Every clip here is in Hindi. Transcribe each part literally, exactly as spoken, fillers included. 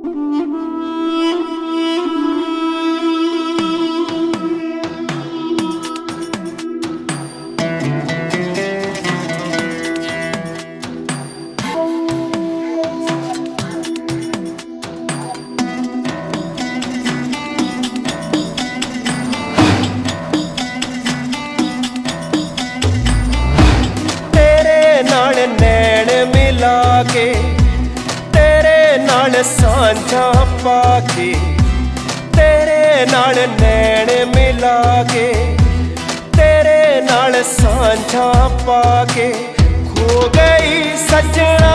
नैन मिला के तेरे नाल सांझा पाके, तेरे नाल नैन मिला के तेरे नाल सांझा पाके खो गई सजना,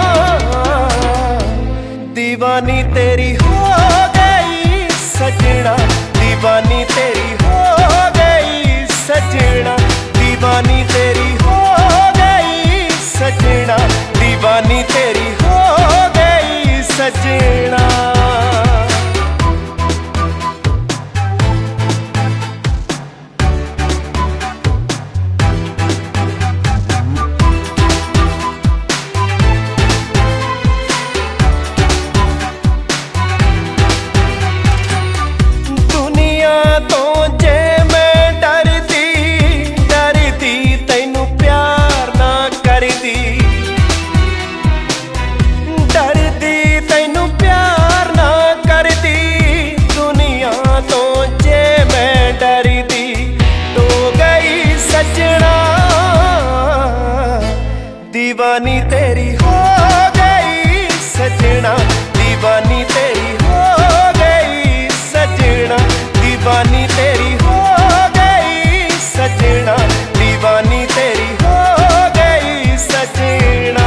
दीवानी तेरी हो गई सजना, दीवानी तेरी हो गई सजना, दीवानी तेरी हो सजना, दीवानी तेरी हो गई सजना। दुनिया तो जे मैं डरदी डरदी तैनू प्यार ना करदी, डरदी तैनू प्यार ना करदी, दुनिया तो जे मैं डरदी तो गई सजना, दीवानी तेरी हो गई सजना, दीवानी तेरी हो गई सजना, दीवानी तेरी हो गई सजना, दीवानी तेरी हो गई सजना।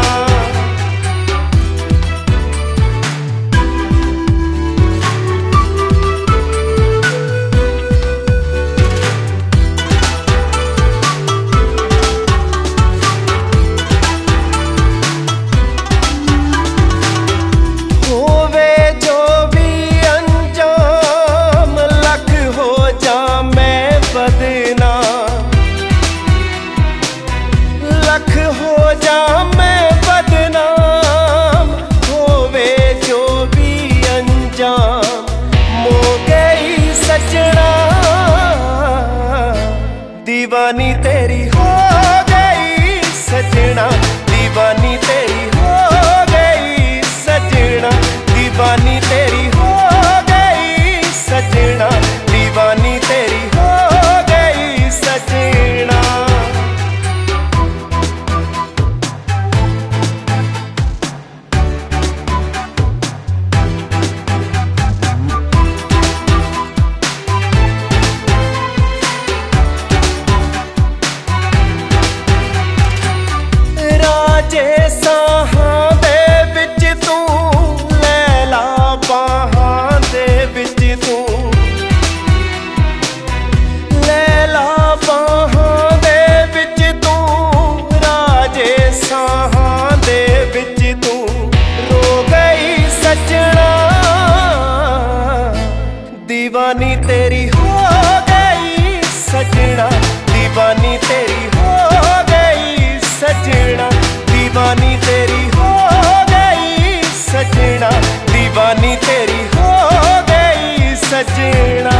होवे जो भी अंजाम लख हो जा मैं बदनाम, लख हो जा मैं बदनाम, होवे जो भी अंजाम मो गई सजना, दीवानी तेरी हो गई सजना, दीवानी तेरी हो गई सजना, दीवानी तेरी हो गई सजना, दीवानी तेरी हो गई सजना। राजे साहां दे विच तू, लैला बाहां दे विच तू, लैला बाहां दे विच तू, राजे साहां दे विच तू रो गई सजना, दीवानी तेरी हो गई सजना, दीवानी तेरी हो गई सजना, दीवानी तेरी हो गई सजना, दीवानी तेरी हो गई सजना।